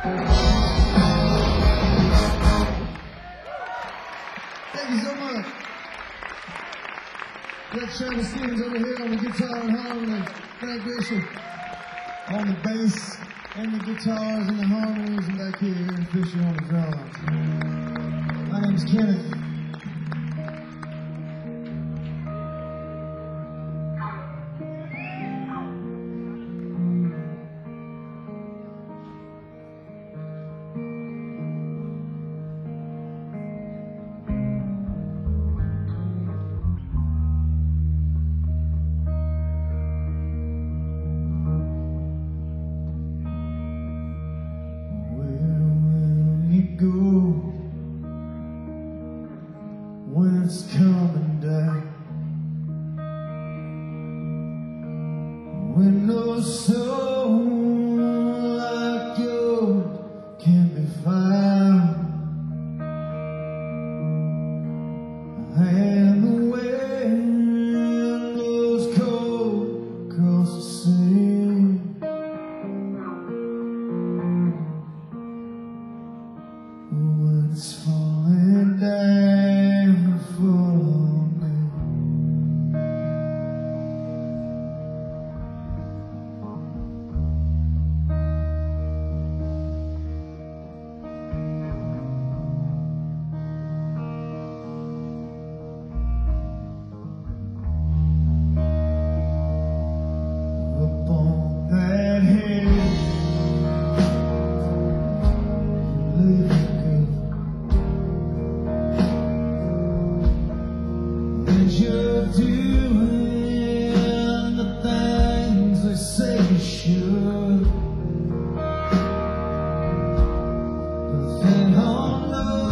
Thank you so much. Got Shannon Stevens over here on the guitar and harmony. Frank Bishop on the bass and the guitars and the harmonies, and back here, Aaron Fisher on the drums. My name's Kenneth. Go when it's coming down, when no soul like yours can be found, and the wind blows cold across the sea. It's falling down for me. Up on that hill, you're doing the things they say you should, but they don't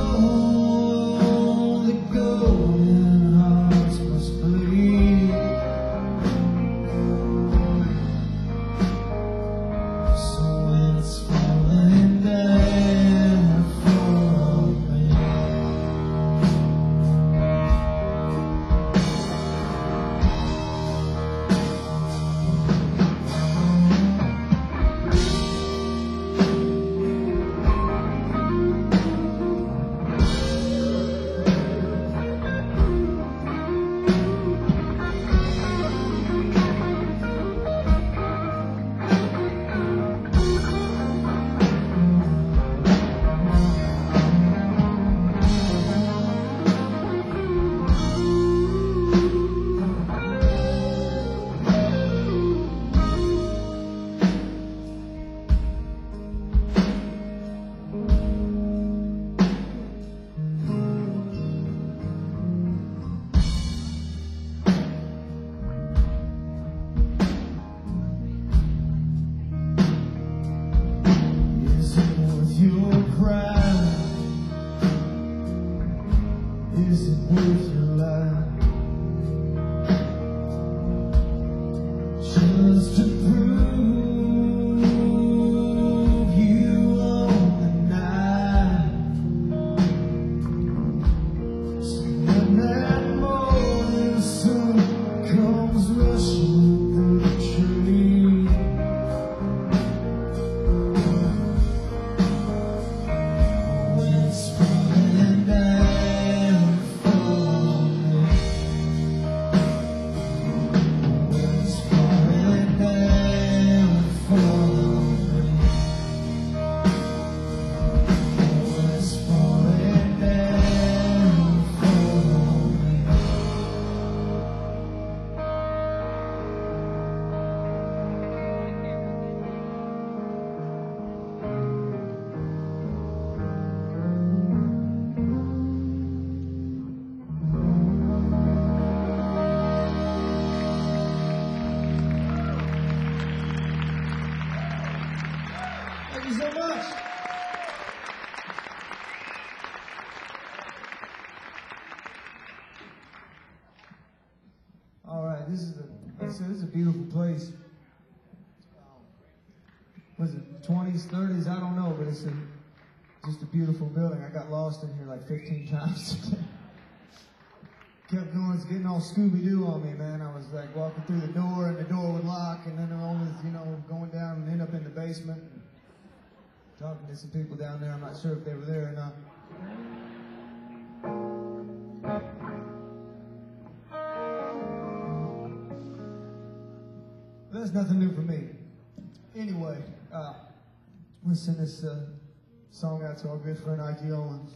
know the golden hearts must bleed. So when it's falling down for me, your pride, is it worth your life? Just to prove you own the night. So when that morning sun comes rushing through the tree, it's falling down for me. It's falling down for me. It's falling down for me. Thank you so much. All right, this is a beautiful place. Was it 20s, 30s? I don't know, but it's just a beautiful building. I got lost in here like 15 times today. Kept going, it's getting all Scooby-Doo on me, man. I was like walking through the door and the door would lock, and then I was, going down and end up in the basement. talking to some people down there. I'm not sure if they were there or not. That's nothing new for me. Anyway, I'm going to send this song out to our good friend Ike Owens.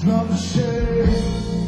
Drop the shade.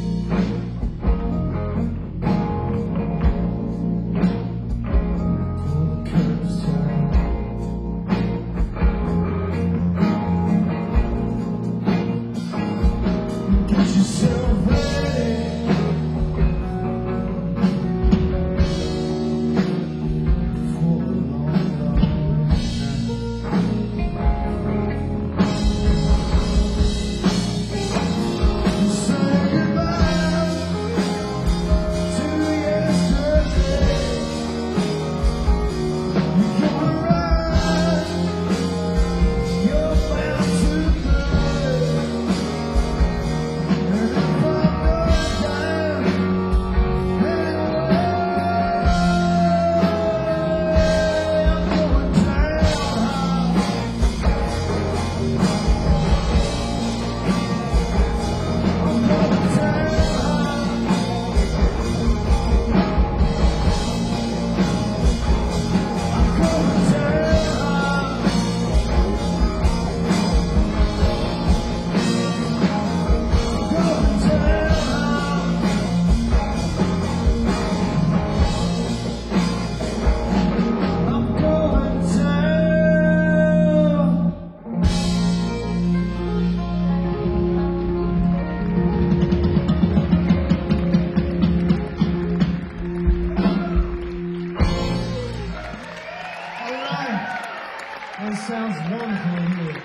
That sounds wonderful in here.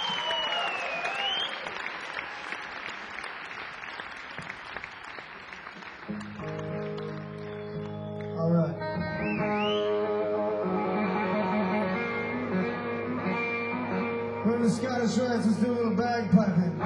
All right. We're in the Scottish Rites. Let's do a little bagpiping.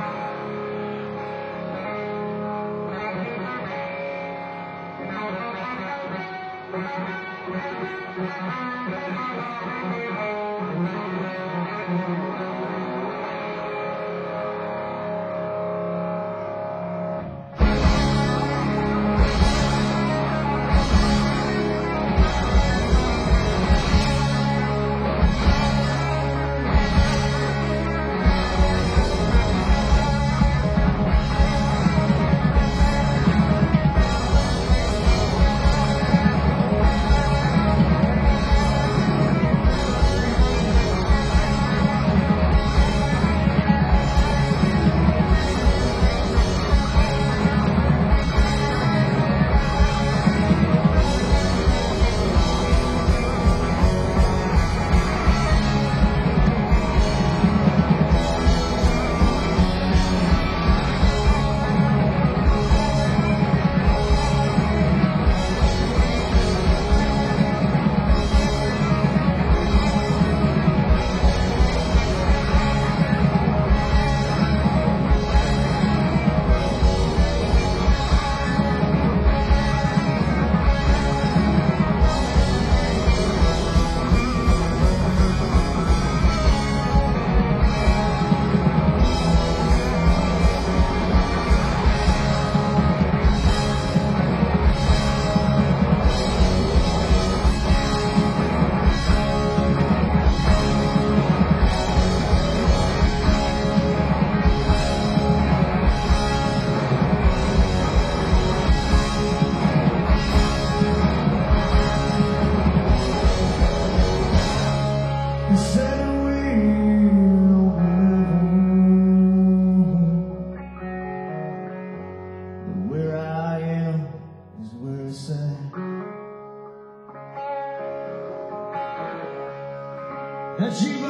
That you've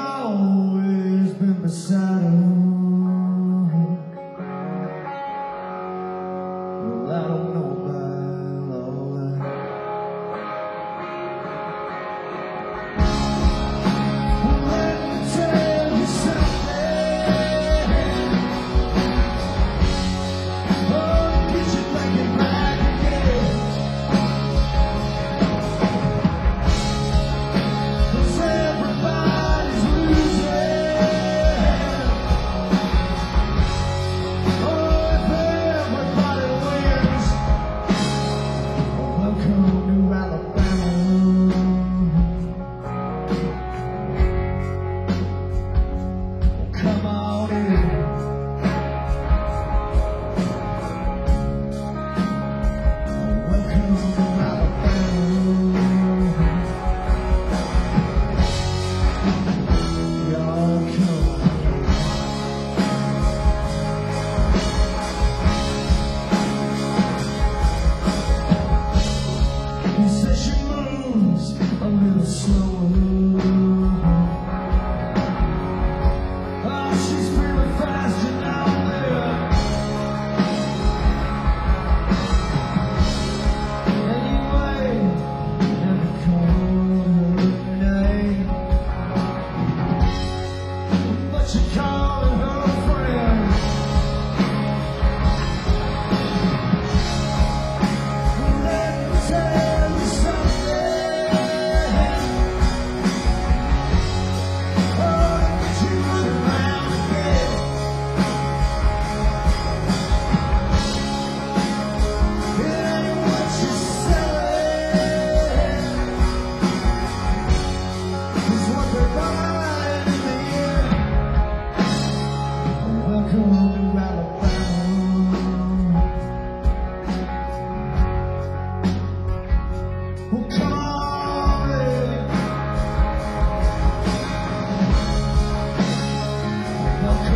always been beside her. Well, I don't know about all that. Well, let me tell you something. Oh, get you thinking back again. 'Cause everybody's losing.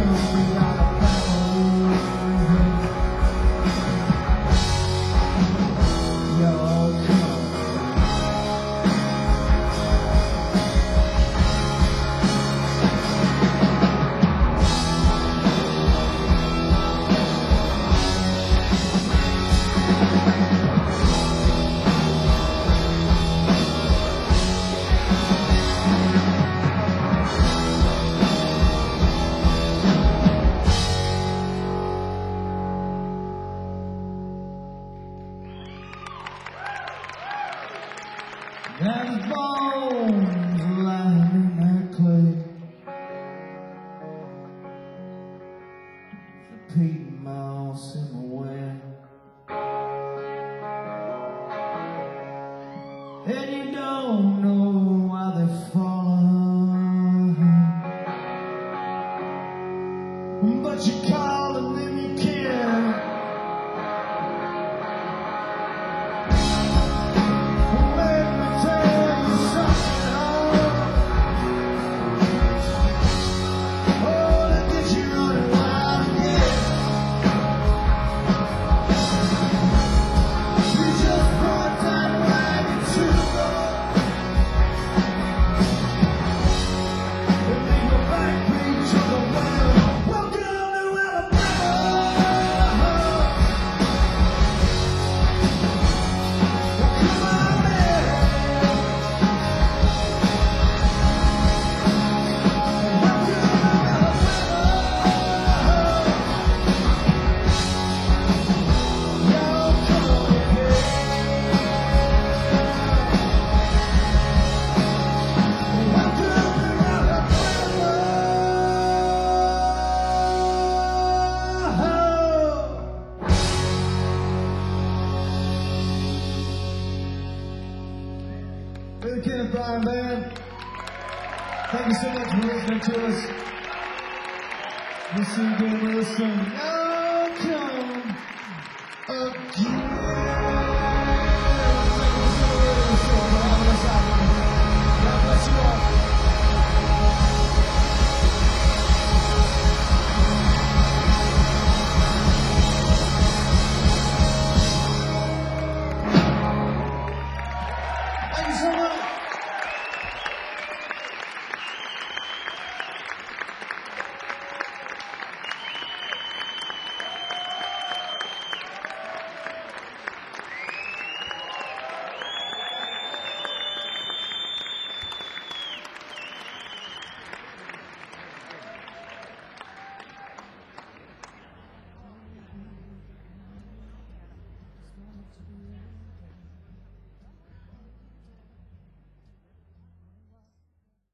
And bones lying in that clay, repeating miles in the wind. And you don't know why they follow, but you call and then you care. We're the Kenneth Bryan Band. Thank you so much for listening to us. We'll see you again real soon. Oh, come again.